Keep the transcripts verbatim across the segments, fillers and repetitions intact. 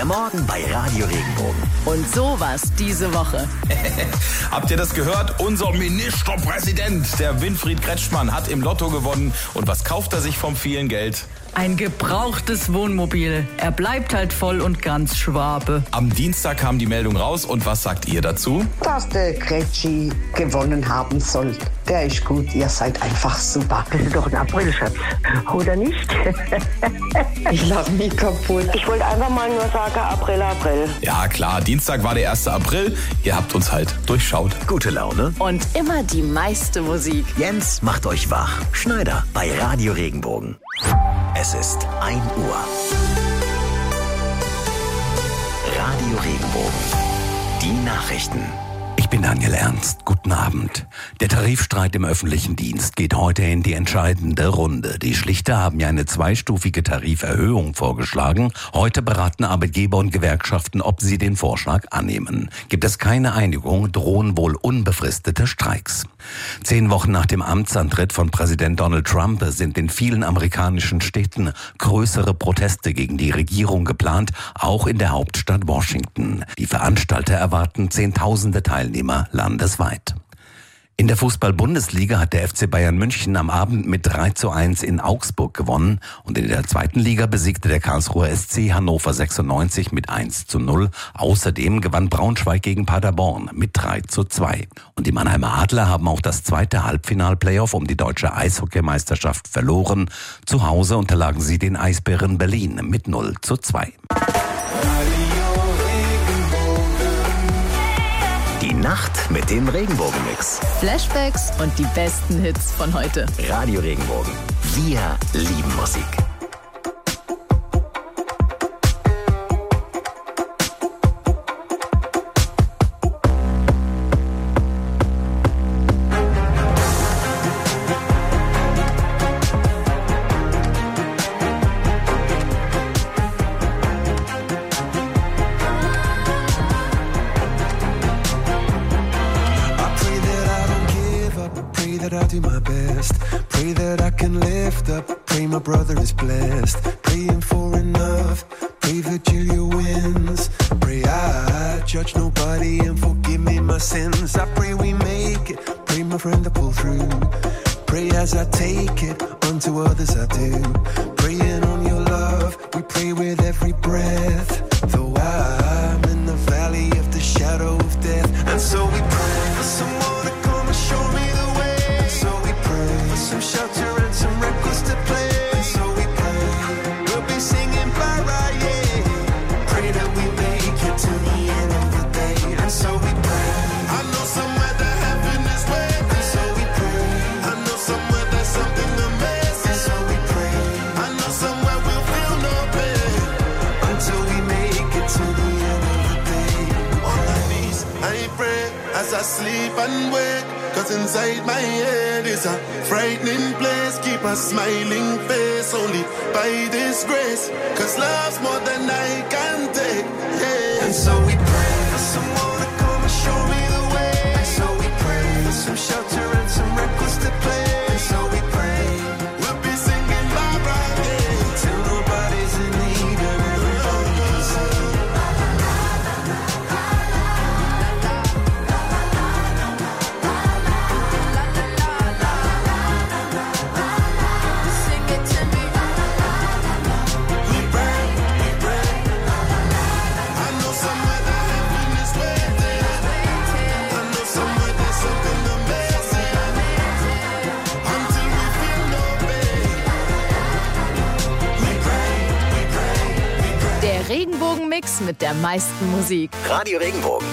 Der Morgen bei Radio Regenbogen. Und sowas diese Woche. Habt ihr das gehört? Unser Ministerpräsident, der Winfried Kretschmann, hat im Lotto gewonnen. Und was kauft er sich vom vielen Geld? Ein gebrauchtes Wohnmobil. Er bleibt halt voll und ganz Schwabe. Am Dienstag kam die Meldung raus. Und was sagt ihr dazu? Dass der Kretschi gewonnen haben soll. Der ist gut, ihr seid einfach super. Das ist doch ein Aprilscherz, oder nicht? Ich lach mich kaputt. Ich wollte einfach mal nur sagen, April, April. Ja klar, Dienstag war der erste April. Ihr habt uns halt durchschaut. Gute Laune. Und immer die meiste Musik. Jens macht euch wach. Schneider bei Radio Regenbogen. Es ist ein Uhr. Radio Regenbogen. Die Nachrichten. Ich bin Daniel Ernst. Guten Abend. Der Tarifstreit im öffentlichen Dienst geht heute in die entscheidende Runde. Die Schlichter haben ja eine zweistufige Tariferhöhung vorgeschlagen. Heute beraten Arbeitgeber und Gewerkschaften, ob sie den Vorschlag annehmen. Gibt es keine Einigung, drohen wohl unbefristete Streiks. Zehn Wochen nach dem Amtsantritt von Präsident Donald Trump sind in vielen amerikanischen Städten größere Proteste gegen die Regierung geplant, auch in der Hauptstadt Washington. Die Veranstalter erwarten Zehntausende Teilnehmer landesweit. In der Fußball-Bundesliga hat der F C Bayern München am Abend mit drei zu eins in Augsburg gewonnen und in der zweiten Liga besiegte der Karlsruher S C Hannover sechsundneunzig mit eins zu null. Außerdem gewann Braunschweig gegen Paderborn mit drei zu zwei. Und die Mannheimer Adler haben auch das zweite Halbfinal-Playoff um die deutsche Eishockeymeisterschaft verloren. Zu Hause unterlagen sie den Eisbären Berlin mit null zu zwei. Die Nacht mit dem Regenbogen-Mix. Flashbacks und die besten Hits von heute. Radio Regenbogen. Wir lieben Musik. I'll do my best. Pray that I can lift up. Pray my brother is blessed. Praying for enough. Pray Virgilia wins. Pray I judge nobody and forgive me my sins. I pray we make it. Pray my friend to pull through. Pray as I take it. Unto others I do. Praying on your love. We pray with every breath. Though I'm in the valley of the shadow of death. And so we pray for someone to come and show me the way. For some shelter and some records to play. And so we pray, we'll be singing Bara, yeah. Pray that we make it to the end of the day. And so we pray, I know somewhere that heaven is waiting. And so we pray, I know somewhere there's something amazing. And so we pray, I know somewhere we'll feel no pain. Until we make it to the end of the day. On my knees, I pray as I sleep and wake. Cause inside my head is a frightening place. Keep a smiling face only by this grace. Cause love's more than I can take, yeah. And so we pray for someone to come and show me the way. And so we pray for some shelter and some records to play. And so we pray we'll be singing Barbara, yeah. Till nobody's in need and everybody can sing. Regenbogen-Mix mit der meisten Musik. Radio Regenbogen.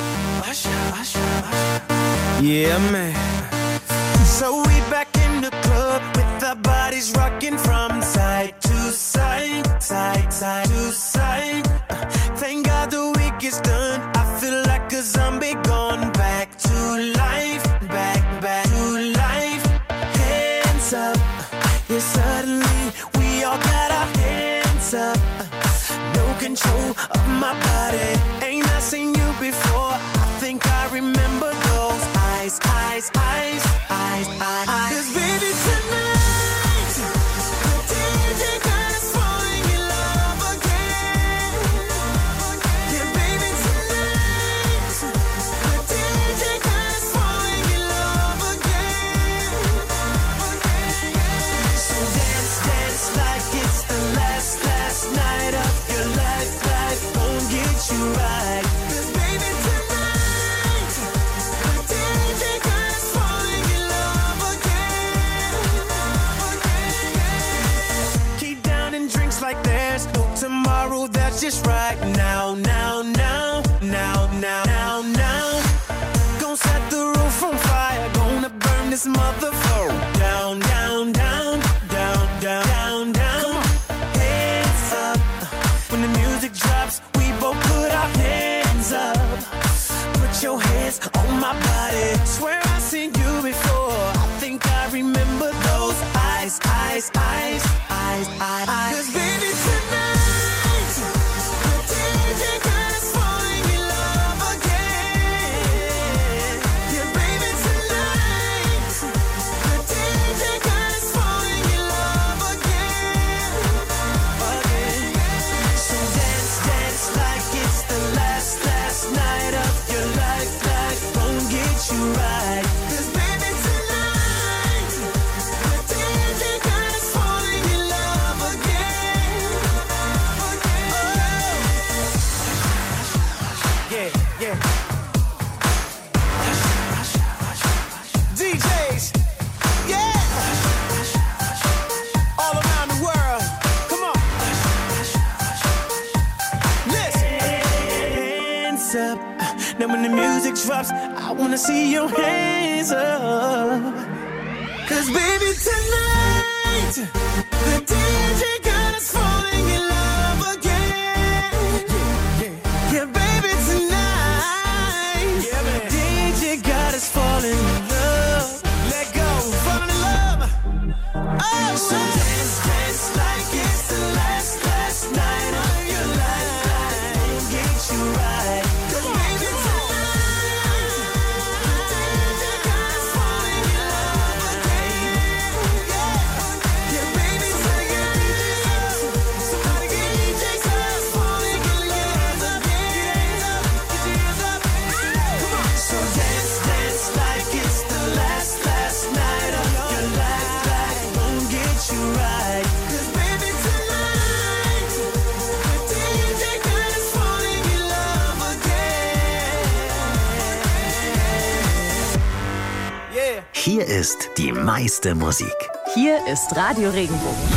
Yeah, man. So we back in the club with our bodies rocking from side to side, side, side to side. Thank God the week is done. I feel like a zombie gone back to life, back, back to life. Hands up, yeah, suddenly we all got our hands up. No control of my body. Ain't I seen you before? I think I remember those eyes, eyes, eyes, eyes, eyes. 'Cause baby tonight, the D J God is falling in love again. this mother flow. Down, down, down, down, down, down, down. Hands up. When the music drops, we both put our hands up. Put your hands on my body. Swear I've seen you before. I think I remember those eyes, eyes, eyes, eyes, eyes, eyes. 'Cause baby tonight, the D J God is falling in love again. Yeah, baby tonight, the D J God is falling in love again, again. So dance, dance like it's the last, last night of your life. Life won't get you right. 'Cause baby tonight, the D J God is falling in love again, again. Oh. Yeah, yeah. D Js, yeah. All around the world, come on. Listen. Hands up. Now when the music drops, I wanna see your hands up. 'Cause baby tonight, the D J God is falling in love again. Yeah, yeah, baby tonight, yeah, man. D J God is falling in love. Let go, falling in love. Oh, so dance, dance like it's the last, last night of your life. Life get you right. 'Cause baby tonight, the D J God is falling in love again. Yeah, yeah, baby tonight, somebody get D J God is falling in love again. Get your hands up, get your hands up. Come on. So dance, dance like it's the last, last night of your life. Life won't get you right. 'Cause baby tonight, the D J God is falling in love again. Yeah. Hier ist die meiste Musik. Hier ist Radio Regenbogen.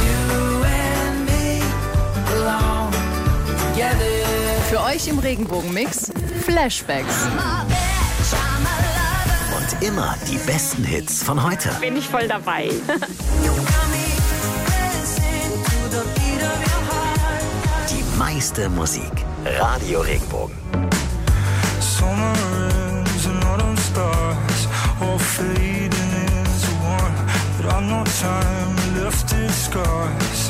Für euch im Regenbogen-Mix Flashbacks. Und immer die besten Hits von heute. Bin ich voll dabei. Die meiste Musik. Radio Regenbogen. Summer winds and autumn stars all fading into one, but I've no time left in scars.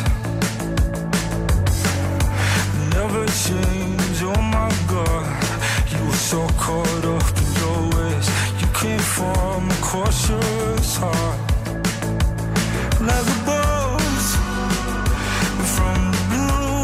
Never change, oh my God. You were so caught up in your ways. You came from a cautious heart. Like a bolt from the blue.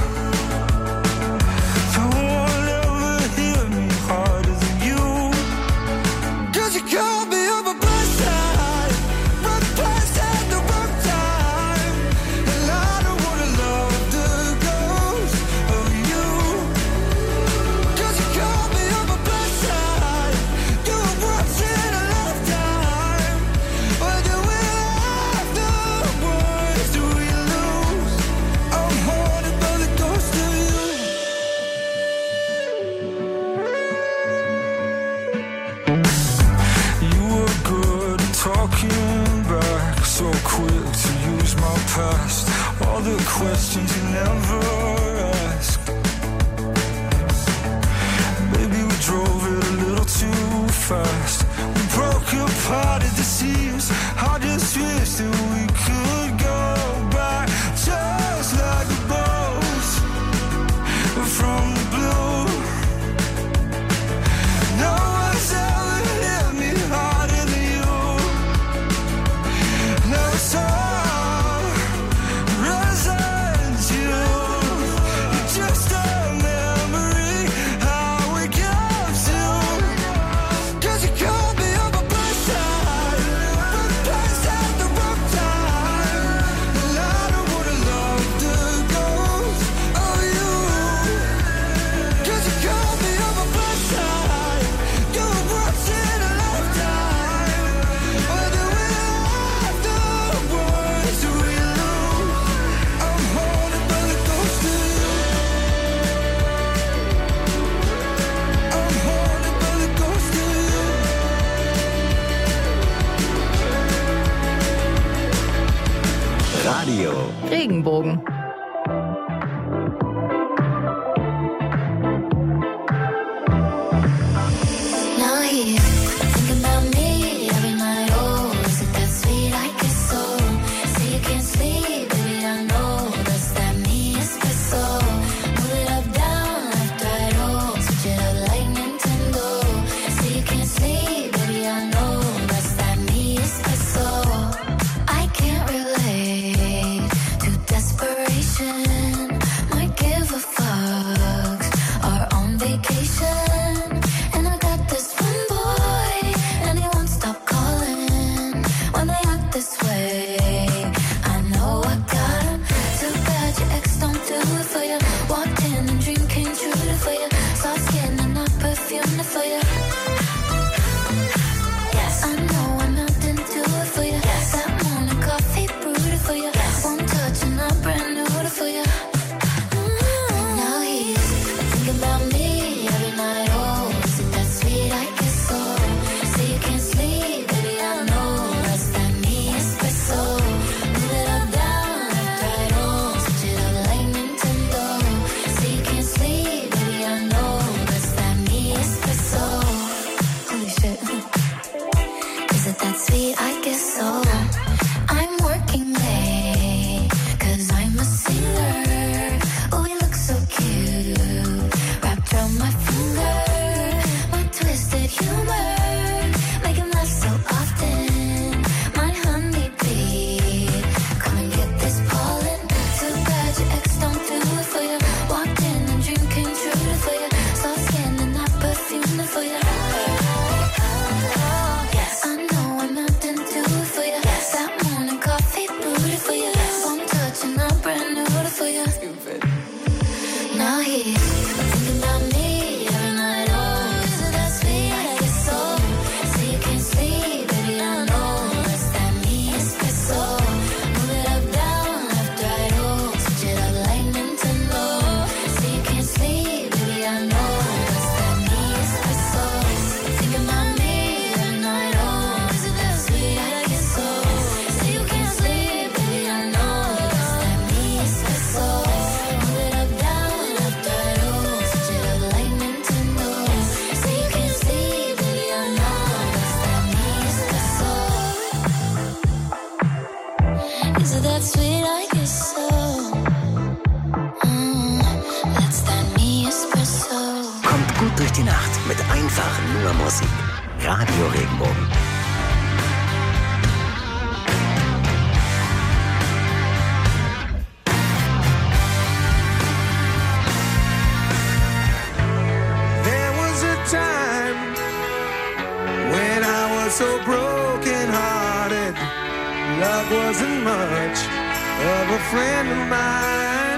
No one ever hit me harder than you. 'Cause you called me on my blind side, right place at the wrong time. And I don't wanna love the ghost of you. 'Cause you called me on my blind side. You were once in a lifetime. But do we afterwards, do we lose? I'm haunted by the ghost of you. You were good at talking back, so quick to use my past. All the questions you never asked. Maybe we drove it a little too fast. We broke apart at the seams. I just wish that we could go back, just like a boat from the blue. No one's ever hit me harder than you. Never saw resent you. Regenbogen. Durch die Nacht mit einfach nur Musik. Radio Regenbogen. There was a time when I was so broken hearted. Love wasn't much of a friend of mine.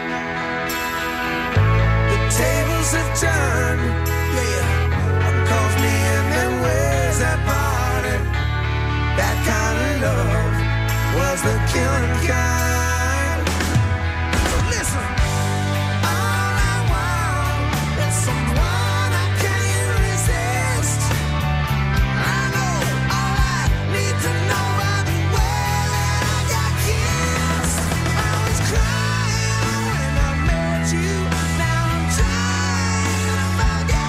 The tables have turned, yeah. Uncalls me in them ways that parted. That kind of love was the killing kind. So listen, all I want is someone I can't resist. I know all I need to know about the way that I got kissed. I was crying when I met you. Now I'm trying to forget.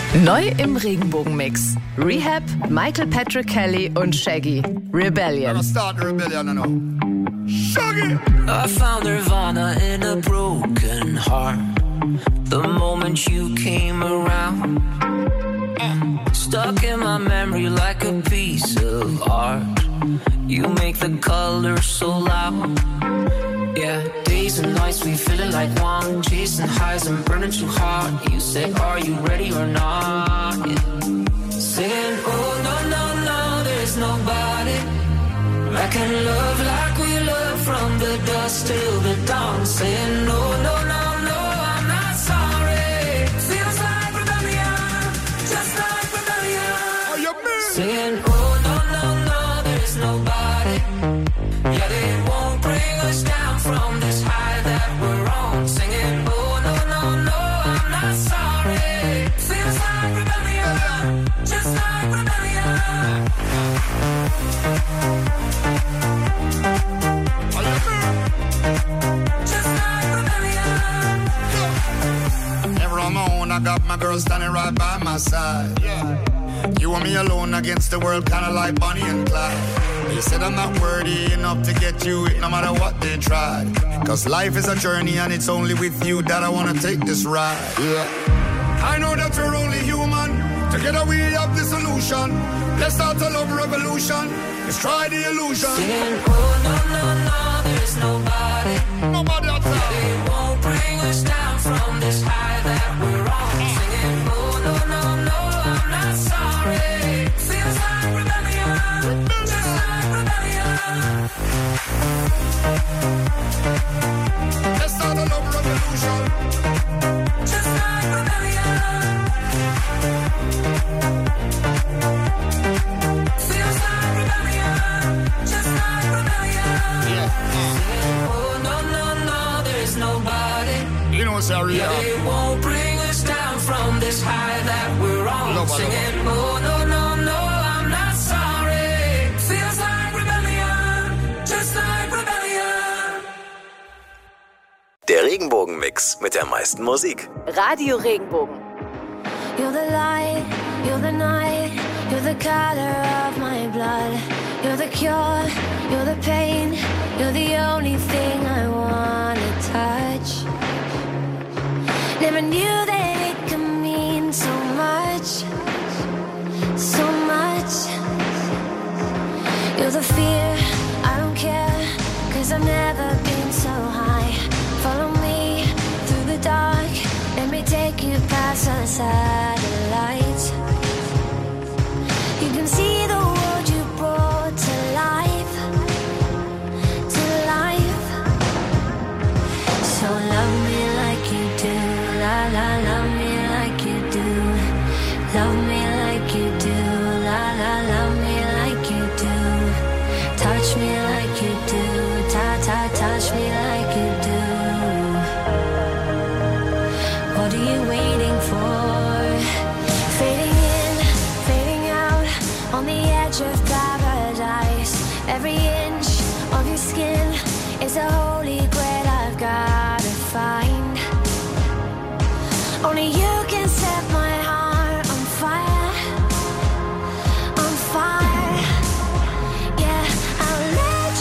Neu im Regenbogenmix. Rehab, Michael Patrick Kelly und Shaggy. Rebellion. Start the rebellion now. Shaggy! I found Nirvana in a broken heart. The moment you came around, stuck in my memory like a piece of art. You make the colors so loud. Yeah, days and nights we feeling like one, chasing highs and burning too hard. You say, are you ready or not? Yeah. Saying, oh no, no, no, there's nobody I can love like we love from the dusk till the dawn. Saying, no, no, no, no, I'm not sorry. Feels like rebellion, just like rebellion. Are you mean? Saying, oh no, no, no, there's nobody. Yeah, they won't bring us down from this high that we're on. Singing, oh no, no, no, I'm not sorry. Feels like rebellion, just like rebellion. Just like rebellion. Never on my own, I got my girl standing right by my side. Yeah. You and me alone against the world, kinda like Bonnie and Clyde. They said I'm not worthy enough to get you it, no matter what they tried. Cause life is a journey and it's only with you that I wanna take this ride. Yeah. I know that you're only human. Together we have the solution. Let's start a love revolution. Let's try the illusion. Saying, oh no, no, no, there's nobody. Nobody outside. They won't bring us down from this high that we're on. Singing, oh no, no, no, I'm not sorry. Feels like rebellion, just like rebellion. Let's start a love revolution. Just like rebellion. Feels like rebellion, just like rebellion. Yeah. Oh no, no, no, there's nobody. You know what's our real? Yeah, they won't bring us down from this high that we're on. Nobody. Singing, oh no, no, no, I'm not sorry. Feels like rebellion, just like rebellion. Der Regenbogenmix mit der meisten Musik. Radio Regenbogen. You're the light, you're the night, you're the color of my blood. You're the cure, you're the pain, you're the only thing I wanna touch. Never knew that it could mean so much, so much. You're the fear, I don't care, cause I've never been so high. Follow me through the dark, let me take you past the satellites. You can see the world you brought to life, to life. So love me like you do, la la, love me like you do. Love me like you do, la la, love me like you do. Touch me like you do, ta ta, touch me like you do. What are you waiting for? Fading in, fading out, on the edge of paradise. Every inch of your skin is a holy grail I've gotta find. Only you can set my heart on fire, on fire. Yeah, I'll let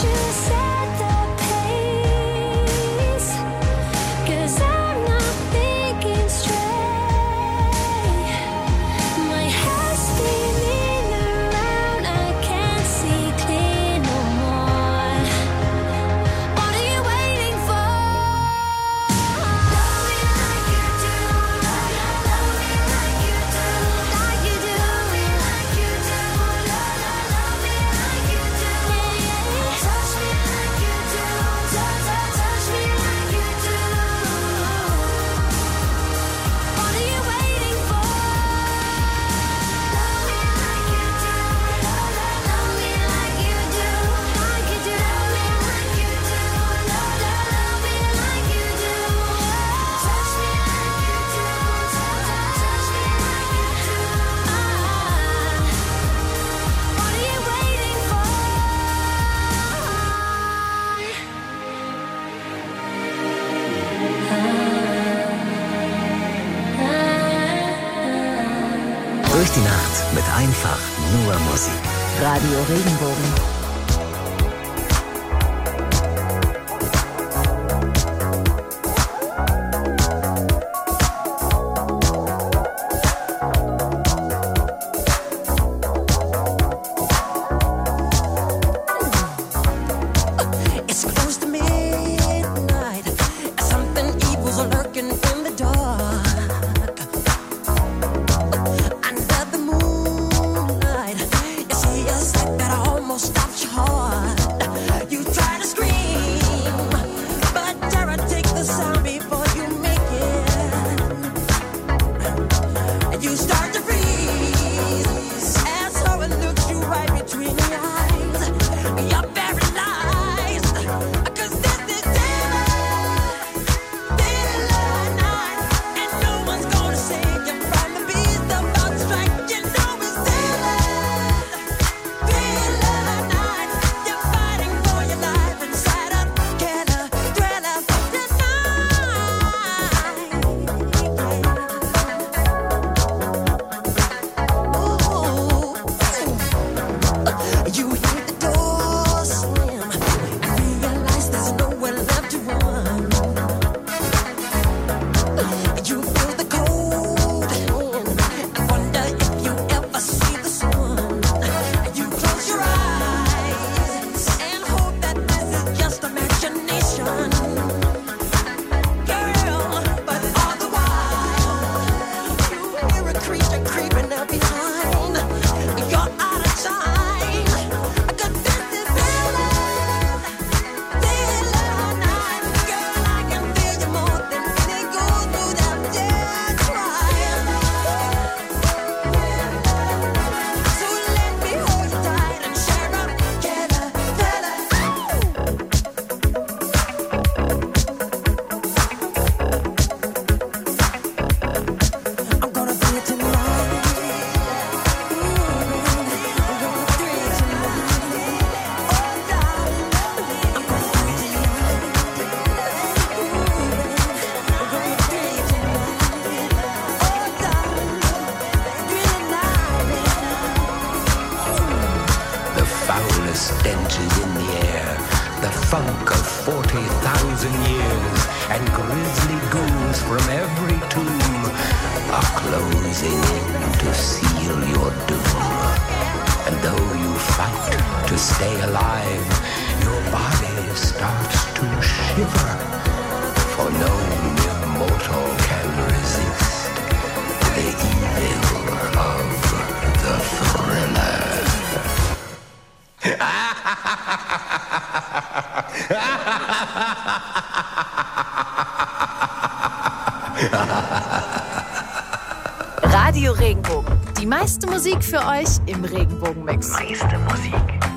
Durch die Nacht mit einfach nur Musik. Radio Regenbogen. Radio Regenbogen. Die meiste Musik für euch im Regenbogen-Mix. Meiste Musik.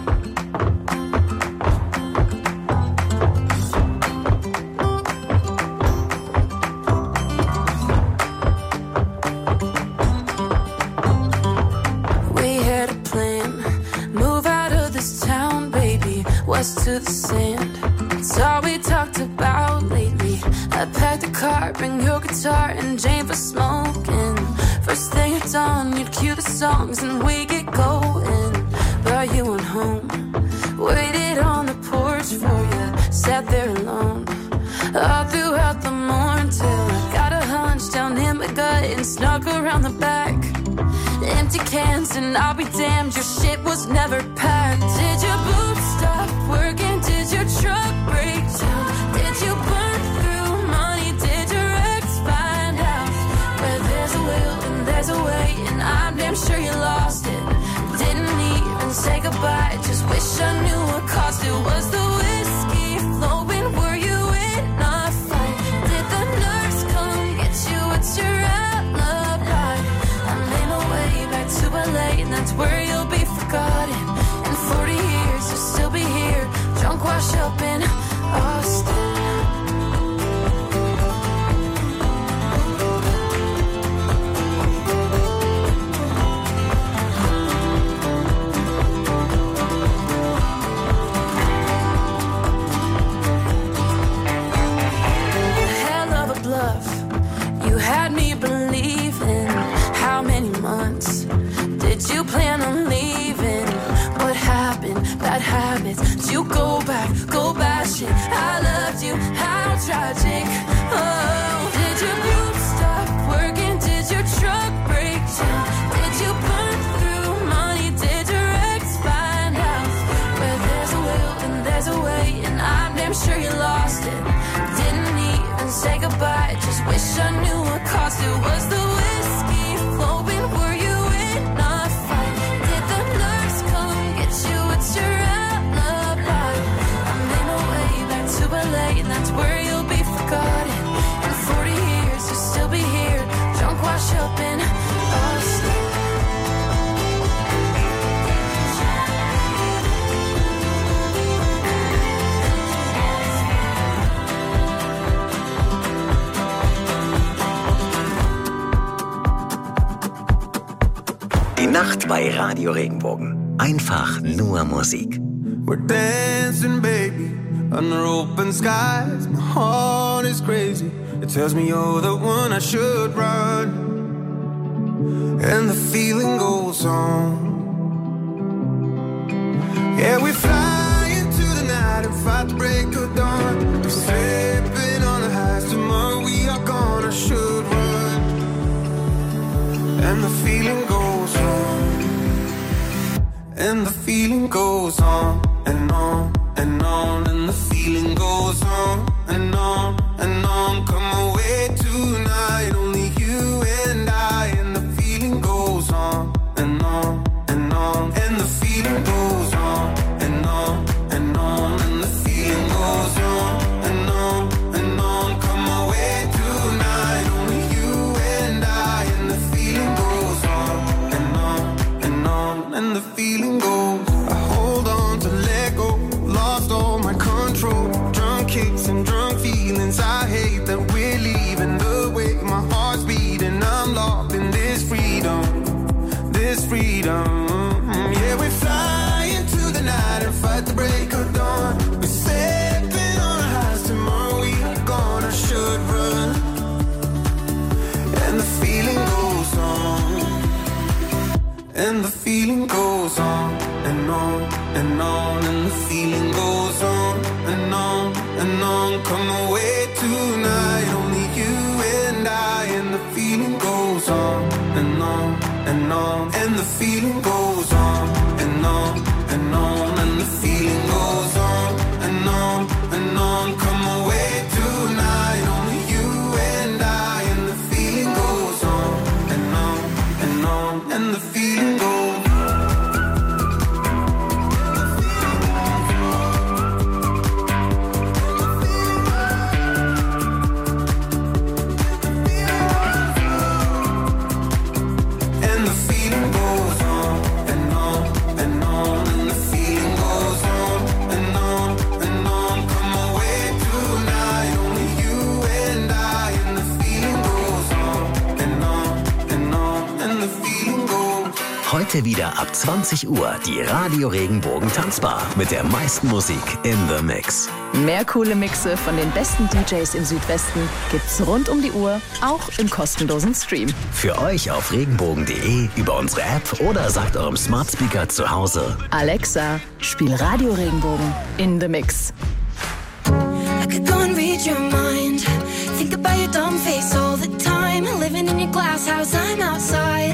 We had a plan. Move out of this town, baby. West to the sand. It's all we talked about lately. I packed the car, bring your guitar and Jane for smoking. First thing at dawn, you'd cue the songs and we get going. But you went home, waited on the porch for you, sat there alone. All throughout the morning till I got a hunch down in my gut and snuck around the back. Empty cans and I'll be damned, your shit was never packed. Did your boots stop working? Did your truck break down? Did you burn through money? Did your ex find out? Where there's a will and there's a way, and I'm damn sure you lost it. Didn't even say goodbye, just wish I knew what caused it. Was the whiskey flowing? Were you in a fight? Did the nurse come get you? What's your alibi? I made my way back to L A, and that's where you'll be forgotten. In forty years you'll still be here, drunk, washed up in Austin. Hell of a bluff, you had me believing. How many months you go back, go bash it? I loved you, how tragic. Oh, did your group stop working? Did your truck break down? Did you burn through money? Did your ex find out? Where there's a will and there's a way, and I'm damn sure you lost it. Didn't even say goodbye, just wish I knew what cost it. Was the whiskey flowing? Were you in a fight? Did the nurse come get you? What's your alibi? I'm in a way back to L A, and that's where you'll be forgotten. In forty years you'll still be here, drunk, wash up in Austin. Die Nacht bei Radio Regenbogen. Einfach nur Musik. We're dancing, baby, under open skies. My heart is crazy. It tells me you're the one I should run. And the feeling goes on. Yeah, we fly into the night and fight the break of dawn. We're slipping on the highs. Tomorrow we are gone. I should run. And the feeling goes on. And the feeling goes on and on and on. And the feeling goes on and on and on. Come away tonight, only you and I. And the feeling goes on and on and on. And the feeling goes on and on and on. And the feeling goes on and on and on. Come away tonight, only you and I. And the feeling goes on and on and on. And the feeling goes. I hold on to let go. Lost all my control. Drunk kicks and drunk feelings. I hate that we're leaving. The way my heart's beating. I'm locked in this freedom. This freedom. Yeah, we fly into the night and fight the break of dawn. We're stepping on our highs. Tomorrow we are gone. I should run. And the feeling goes on. And the feeling goes on and on and on. And the feeling goes on and on and on. Come away tonight, only you and I. And the feeling goes on and on and on. And the feeling goes on and on and on. And the feeling goes on and on and on. Come away tonight, only you and I. And the feeling goes on and on and on. And the feeling goes. Heute wieder ab zwanzig Uhr die Radio Regenbogen Tanzbar mit der meisten Musik in the Mix. Mehr coole Mixe von den besten D Js im Südwesten gibt's rund um die Uhr, auch im kostenlosen Stream. Für euch auf regenbogen punkt de, über unsere App oder sagt eurem Smart Speaker zu Hause: Alexa, spiel Radio Regenbogen in the Mix. I could go and read your mind. Think about your dumb face all the time. Living in your glass house, I'm outside.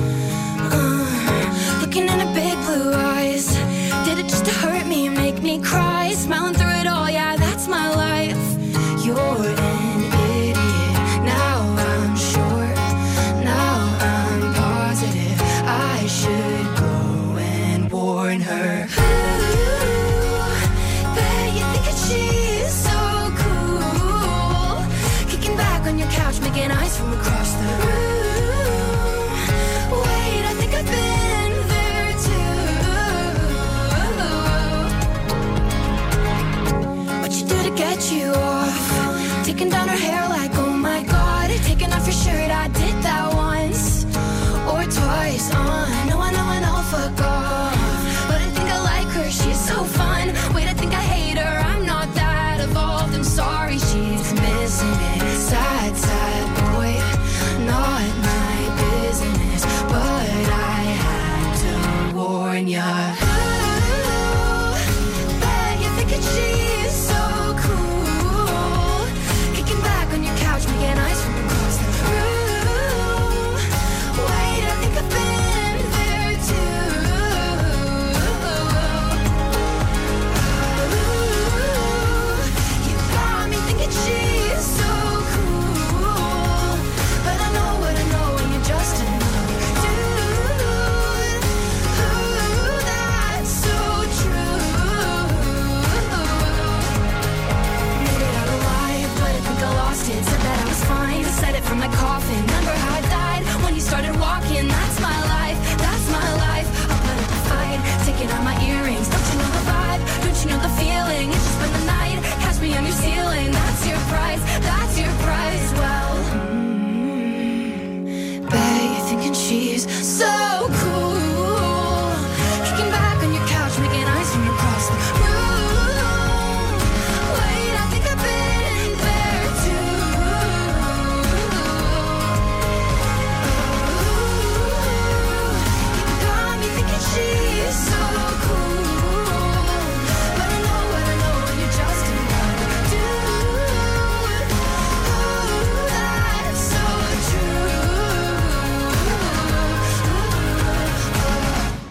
Looking in her big blue eyes. Did it just to hurt me and make me cry? Smiling through it all, yeah, that's my life. You're an idiot. Now I'm sure. Now I'm positive. I should go and warn her. Ooh, bet you think that she's so cool. Kicking back on your couch, making eyes from across the room. Wait, I think I've been get you off. Taking down her hair like, oh my god. Taking off your shirt, I did that once or twice. Uh, I know, I know, I know, fuck off. But I think I like her, she's so fun. Wait, I think I hate her, I'm not that evolved. I'm sorry, she's missing it. Sad, sad boy, not my business. But I had to warn ya. Ooh,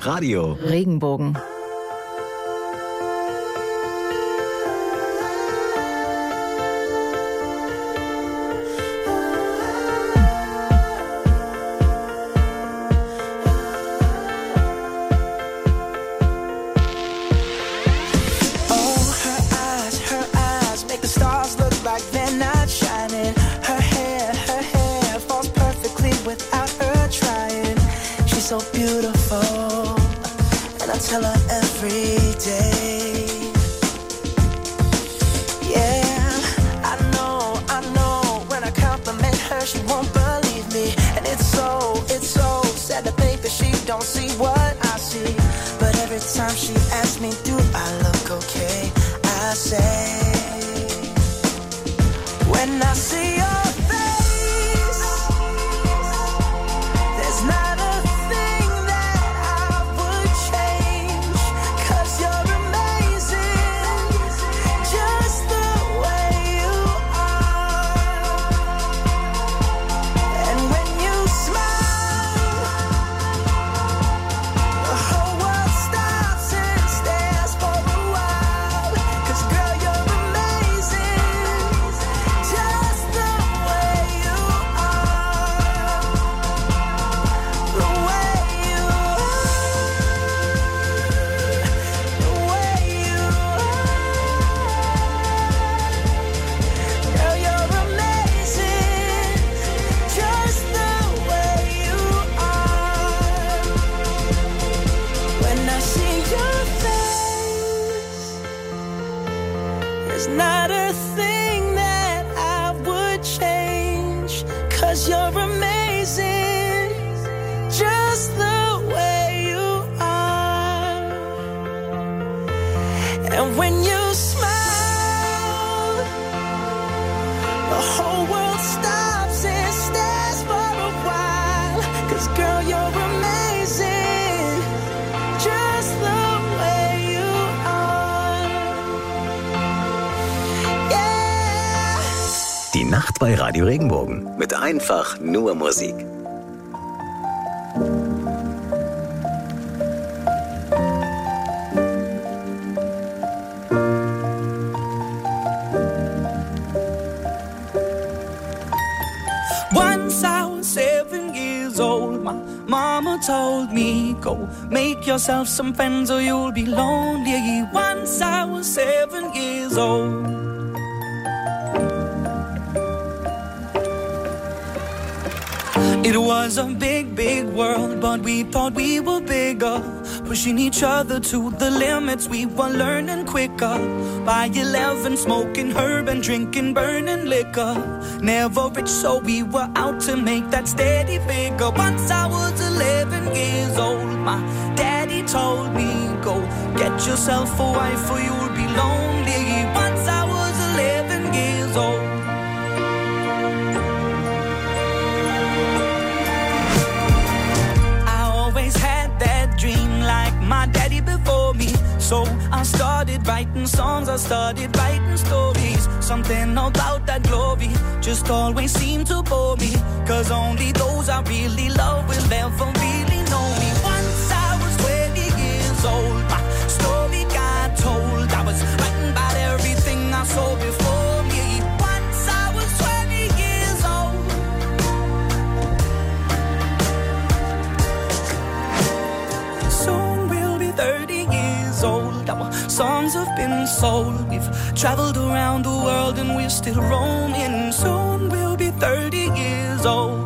Radio Regenbogen. So beautiful, and I tell her every day. Yeah, I know, I know. When I compliment her, she won't believe me, and it's so, it's so sad to think that she don't see what I see. But every time she asks me, do I look okay? I say, when I see your face, there's not a not a thing that I would change, 'cause you're amazing, just the way you are. And when you smile, the whole world stops and stares for a while, 'cause girl, you're amazing, just the way you are. Die Nacht bei Radio Regenbogen mit einfach nur Musik. Once I was seven years old, my mama told me, go make yourself some friends or you'll be lonely. Once I was seven years old. It was a big, big world, but we thought we were bigger, pushing each other to the limits. We were learning quicker. By eleven, smoking herb and drinking burning liquor. Never rich, so we were out to make that steady figure. Once I was eleven years old, my daddy told me, go get yourself a wife or you'll be lonely. Once I was eleven years old. Dream like my daddy before me, so I started writing songs, I started writing stories. Something about that glory just always seemed to bore me, 'cause only those I really love will ever really know me. Once I was twenty years old, my story got told. I was writing about everything I saw before me. Once I was twenty years old. Soon we'll be thirty years old. Our songs have been sold. We've traveled around the world and we're still roaming. Soon we'll be thirty years old.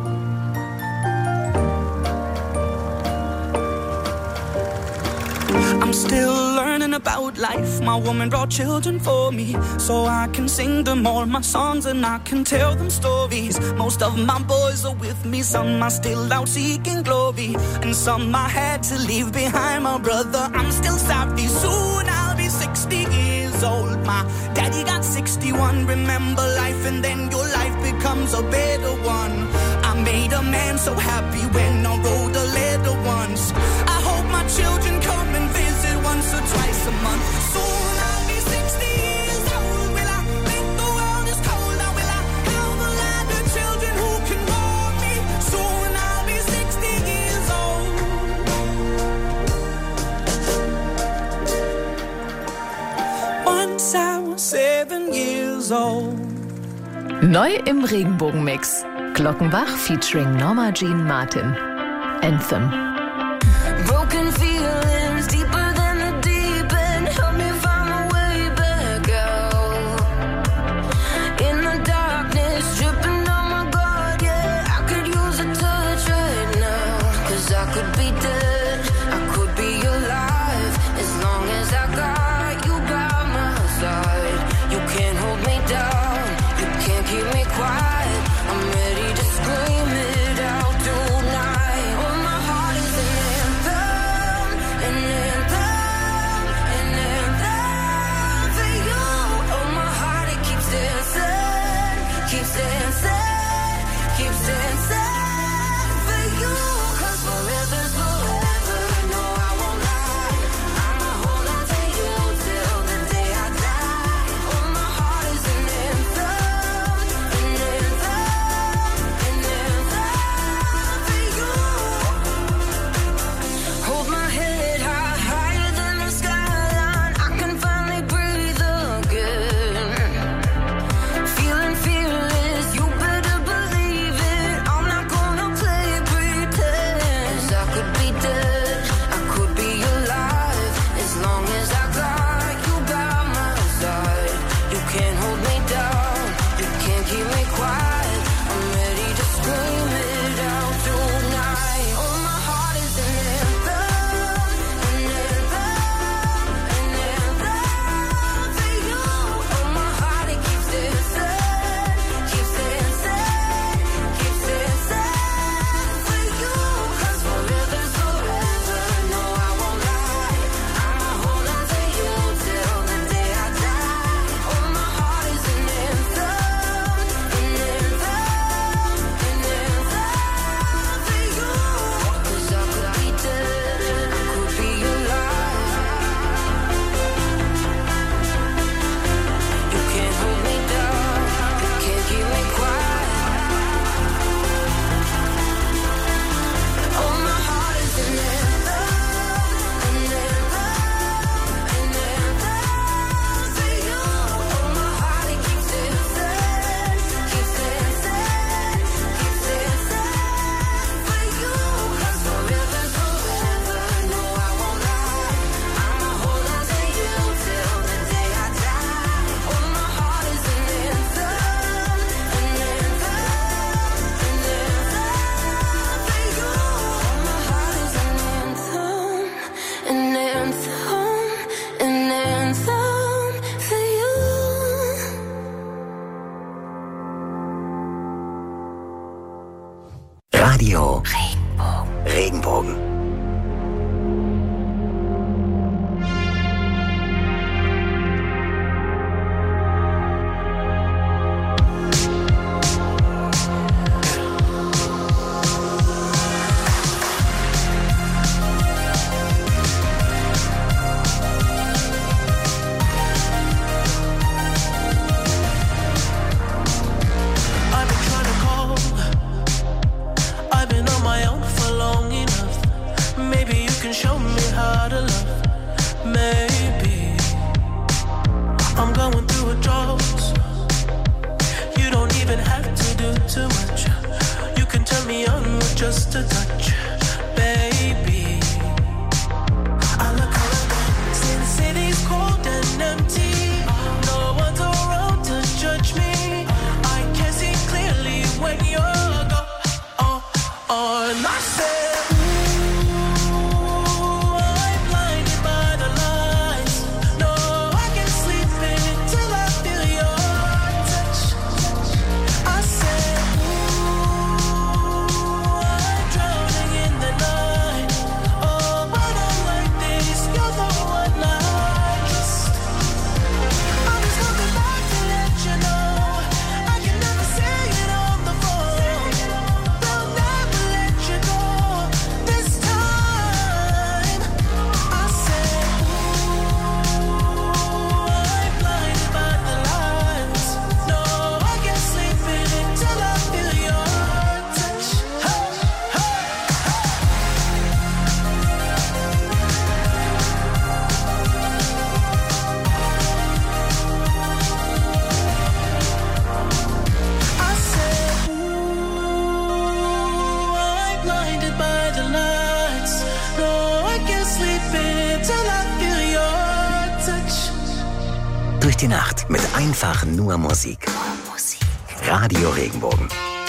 I'm still learning about life. My woman brought children for me, so I can sing them all my songs and I can tell them stories. Most of my boys are with me, some are still out seeking glory, and some I had to leave behind. My brother, I'm still sorry. Soon I'll be sixty years old. My daddy got sixty-one. Remember life and then your life becomes a better one. I made a man so happy when I wrote a letter once. I hope my children come and visit once or twice a month. Soon I'll be sixty years old. Will I think the world is cold, or will I have a lot of children who can warm me? Soon I'll be sixty years old. Neu im Regenbogenmix. Glockenbach featuring Norma Jean Martin. Anthem. Broken feelings deeper than the deep end. Help me find my way back out. In the darkness, dripping on my guard, yeah. I could use a touch right now. Cause I could be dead, I could be alive. As long as I got you by my side. You can't hold me down, you can't keep me quiet. I'm ready to scream it out tonight. Oh, my heart is an anthem, an anthem, an anthem for you. Oh, my heart, it keeps dancing, keeps dancing, keeps dancing for you. Cause forever's forever, no, I won't lie. I'ma hold on to you till the day I die. Oh, my heart is an anthem, an anthem, an anthem for you. Hold my head high, higher than the skyline. I can finally breathe again. Feeling fearless, you better believe it. I'm not gonna play pretend. 'Cause I could be dead, I could be alive. As long as I got you by my side. You can't hold me down, you can't keep me quiet. I'm ready to scream it out tonight. Oh, my heart is an anthem, an anthem, an anthem for you. Oh, my heart, it keeps dancing, keeps dancing, keeps dancing for you. 'Cause forever's forever, no, I won't lie. I'ma hold on to you till the day I die. Oh, my heart is an anthem, an anthem, an anthem for you. 'Cause I could be dead, I could be alive. You can't hold me down, you can't keep me quiet. Oh, my heart is an anthem, an anthem, an anthem for you. Oh, my heart, it keeps dancing, keeps dancing, keeps dancing for you. 'Cause forever's forever, no, I won't lie. I'ma hold on to you till the day I die. Oh, my heart is an anthem, an anthem, an anthem for you. Oh, my heart is an anthem, an anthem, an anthem for you. Radio Regenbogen. I've been trying to call. I've been on my own for long enough. Maybe you can show me how to love. Maybe I'm going through a drought. You don't even have to do too much. You can turn me on with just a touch, baby. I look around, see the city's cold and empty. No one's around to judge me. I can see clearly when you're gone. Oh, oh, and I said, ooh, I'm blinded by the lights. No, I can't sleep until I feel your touch. I said, ooh, I'm drowning in durch die Nacht mit einfach nur Musik. Musik. Radio Regenbogen.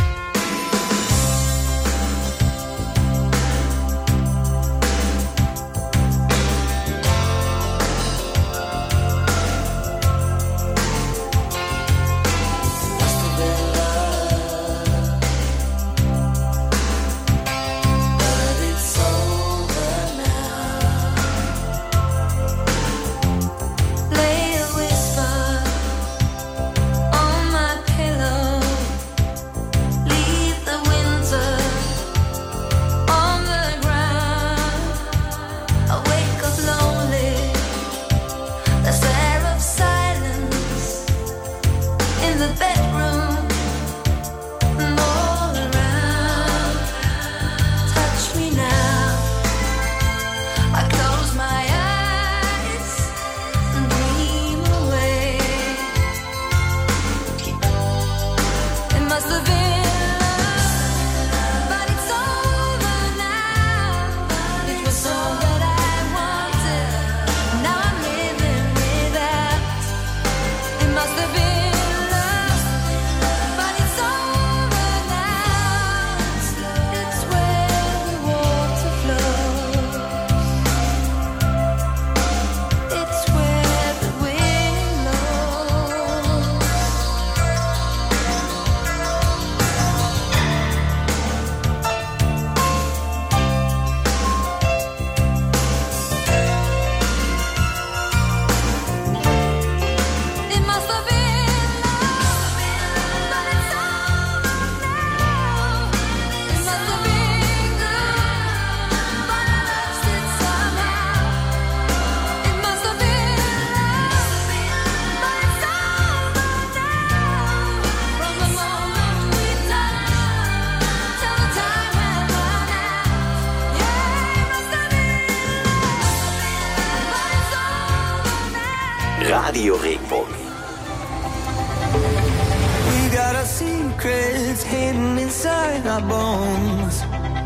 Radio Regenbogen. We got our secrets hidden inside our bones.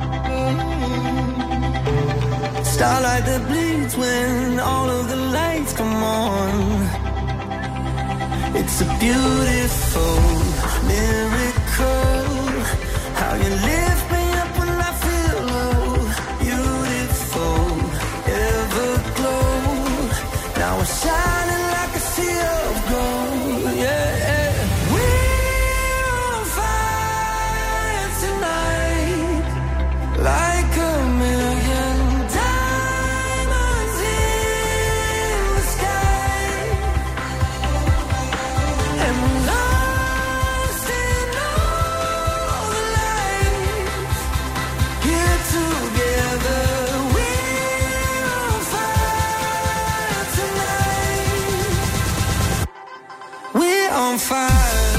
Starlight that bleeds when all of the lights come on. It's a beautiful miracle how you lift me up when I feel low. Beautiful, everglow. Now we're shining like a sea of gold. Yeah, we're on fire tonight, like a million diamonds in the sky. And we're lost in all the lights, here together. We're on fire tonight. We're on fire.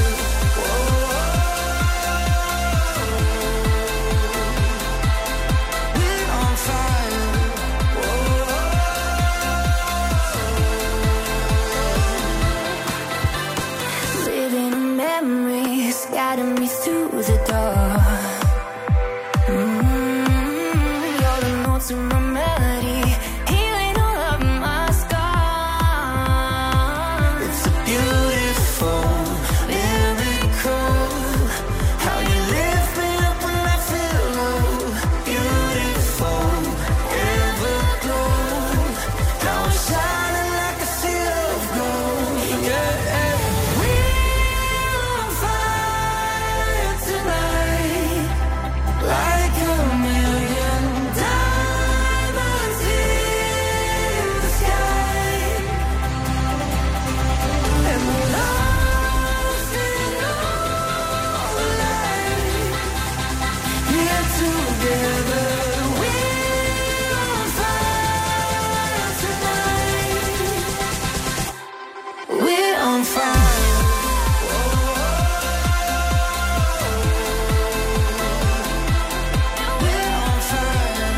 We're on fire. Living in memories, guiding me through the dark. Mm, you're the notes in my melody, healing all of my scars. It's a beautiful miracle how you lift me up when I feel low. Beautiful, everglow. Now I'm shining like a sea of gold. Yeah, we're on fire tonight, like a million diamonds in the sky. And we're lost in all the light, here together. We're on fire tonight. We're on fire. We're on fire.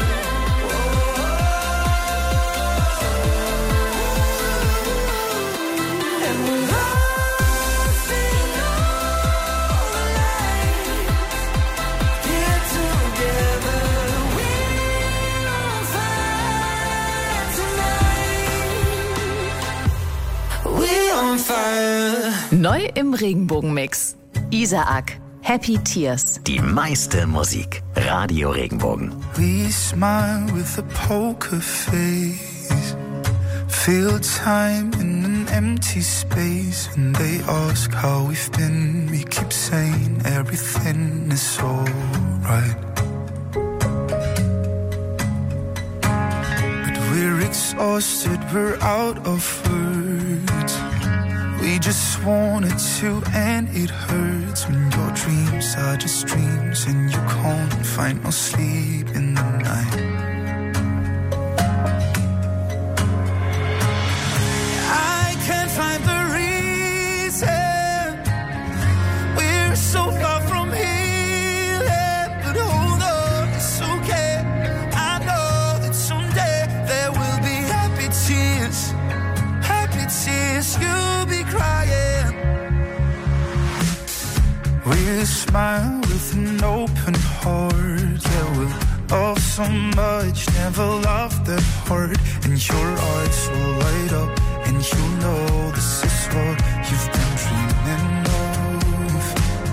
And we're lost in all the light, here together. Neu im Regenbogenmix. Isaac, Happy Tears. Die meiste Musik. Radio Regenbogen. We smile with a poker face. Feel time in an empty space. When they ask how we've been, we keep saying everything is alright. But we're exhausted, we're out of words. We just wanted to, and it hurts when your dreams are just dreams and you can't find no sleep in the night. I can't find the reason we're so far from healing, but hold on, it's okay. I know that someday there will be happy tears, happy tears. You'll be crying. We'll smile with an open heart. Yeah, we'll love so much, never loved that hard. And your eyes will light up, and you know this is what you've been dreaming of.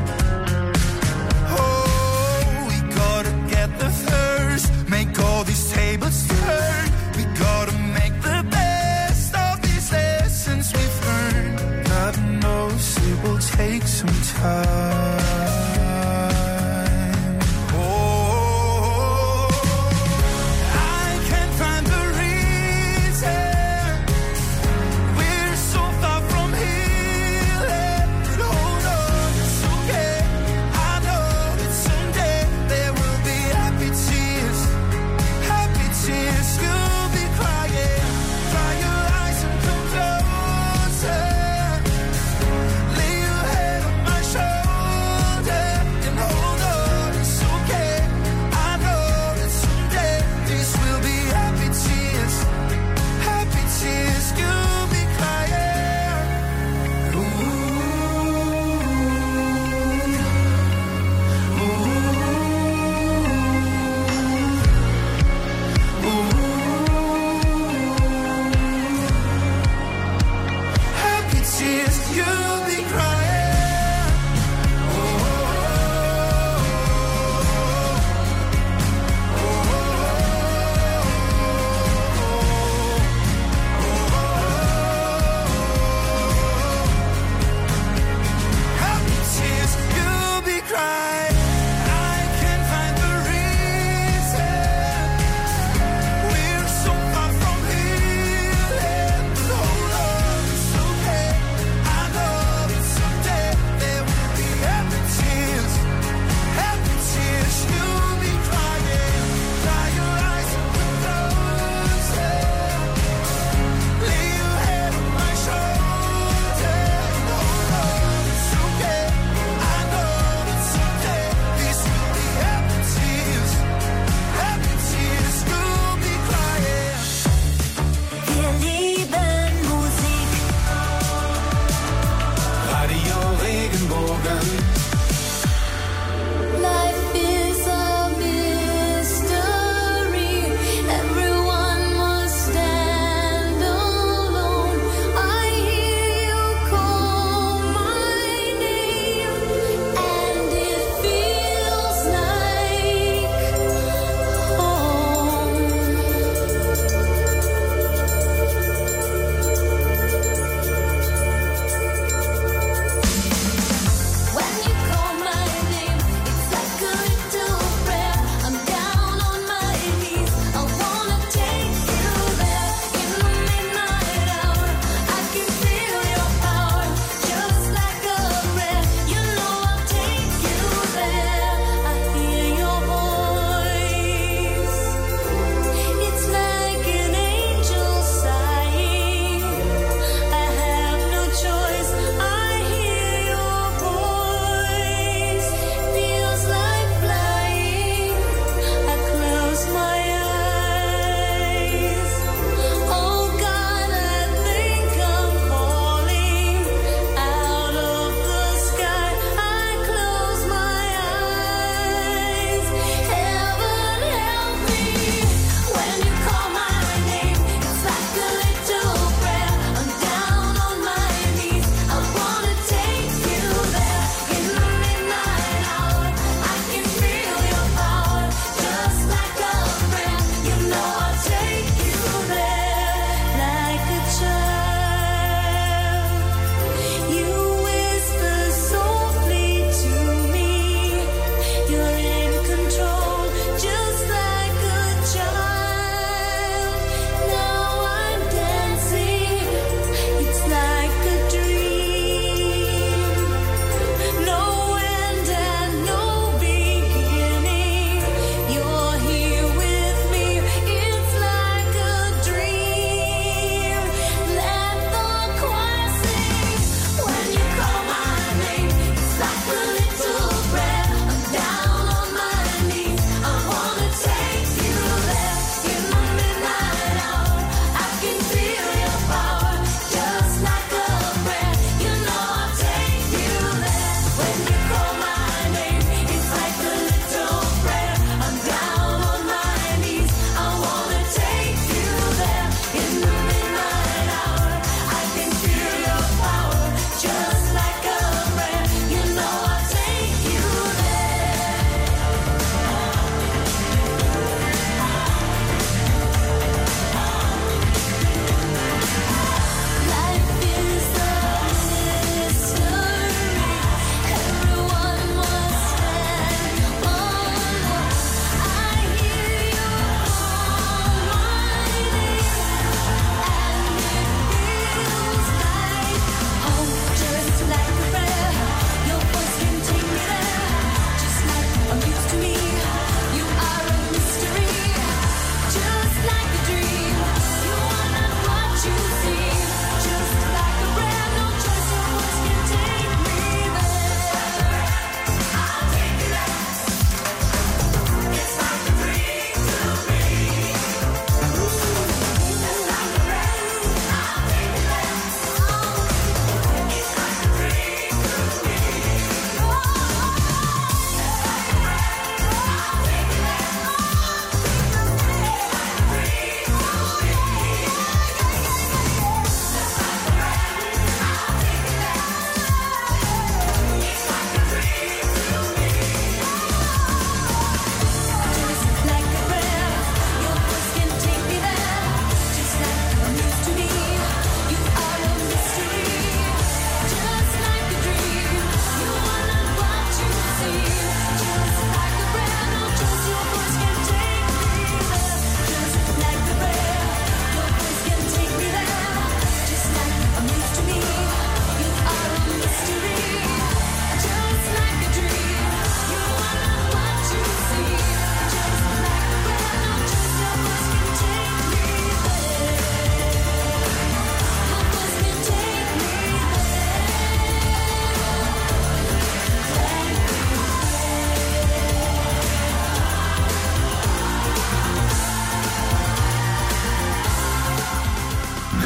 Oh, we gotta get the first, make all these tables turn. We gotta make the best of these lessons we've learned. God knows it will take some time. Oh, I can't find the reason we're so far from here.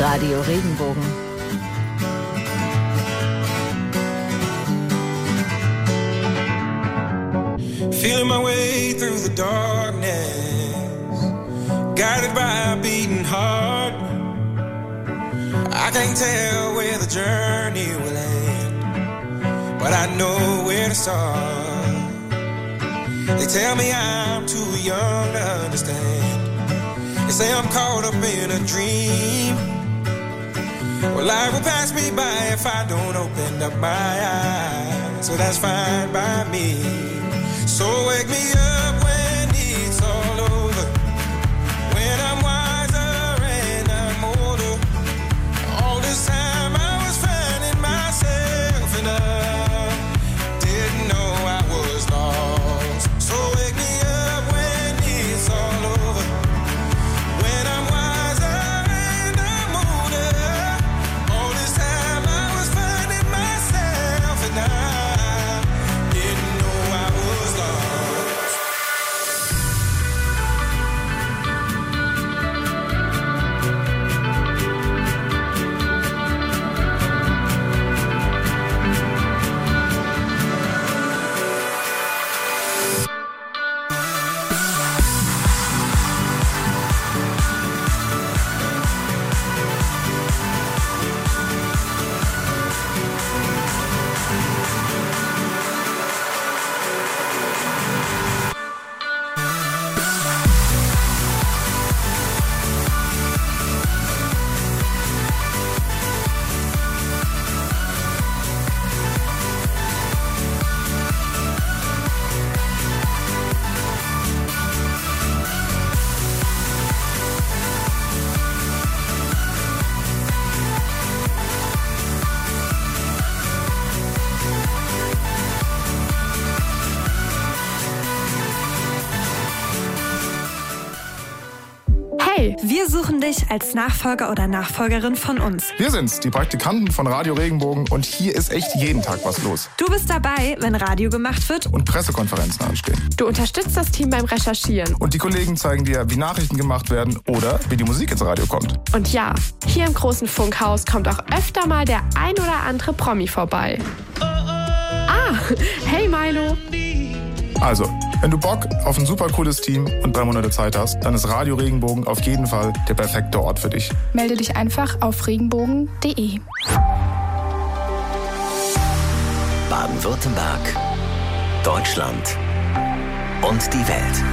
Radio Regenbogen. Feeling my way through the darkness, guided by a beating heart. I can't tell where the journey will end, but I know where to start. They tell me I'm too young to understand. They say I'm caught up in a dream. Well, life will pass me by if I don't open up my eyes, so that's fine by me. So wake me up when it's all over, when I'm wiser and I'm older. All this time I was finding myself and I didn't know I was lost. So wake me up when it's all over, when I'm wiser and I'm older. All this time I was finding myself and I didn't know I was lost. Hey, wir suchen dich als Nachfolger oder Nachfolgerin von uns. Wir sind's, die Praktikanten von Radio Regenbogen, und hier ist echt jeden Tag was los. Du bist dabei, wenn Radio gemacht wird Und Pressekonferenzen anstehen. Du unterstützt das Team beim Recherchieren. Und die Kollegen zeigen dir, wie Nachrichten gemacht werden oder wie die Musik ins Radio kommt. Und ja, hier im großen Funkhaus kommt auch öfter mal der ein oder andere Promi vorbei. Ah, hey Milo. Also, wenn du Bock auf ein super cooles Team und drei Monate Zeit hast, dann ist Radio Regenbogen auf jeden Fall der perfekte Ort für dich. Melde dich einfach auf regenbogen punkt de. Baden-Württemberg, Deutschland und die Welt.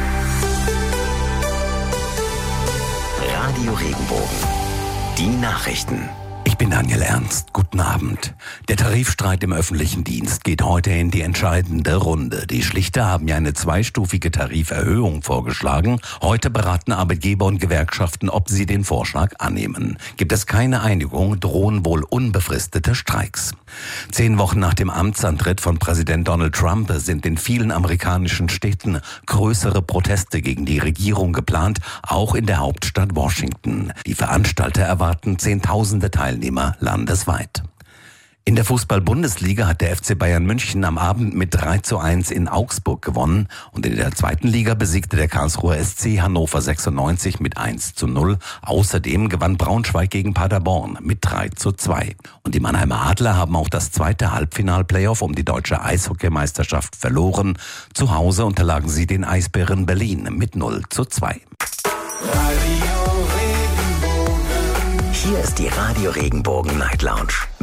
Radio Regenbogen. Die Nachrichten. Ich bin Daniel Ernst. Guten Abend. Der Tarifstreit im öffentlichen Dienst geht heute in die entscheidende Runde. Die Schlichter haben ja eine zweistufige Tariferhöhung vorgeschlagen. Heute beraten Arbeitgeber und Gewerkschaften, ob sie den Vorschlag annehmen. Gibt es keine Einigung, drohen wohl unbefristete Streiks. Zehn Wochen nach dem Amtsantritt von Präsident Donald Trump sind in vielen amerikanischen Städten größere Proteste gegen die Regierung geplant, auch in der Hauptstadt Washington. Die Veranstalter erwarten Zehntausende Teilnehmer landesweit. In der Fußball-Bundesliga hat der F C Bayern München am Abend mit drei zu eins in Augsburg gewonnen und in der zweiten Liga besiegte der Karlsruher S C Hannover sechsundneunzig mit eins zu null. Außerdem gewann Braunschweig gegen Paderborn mit drei zu zwei. Und die Mannheimer Adler haben auch das zweite Halbfinal-Playoff um die deutsche Eishockeymeisterschaft verloren. Zu Hause unterlagen sie den Eisbären Berlin mit null zu zwei. Hier ist die Radio Regenbogen Night Lounge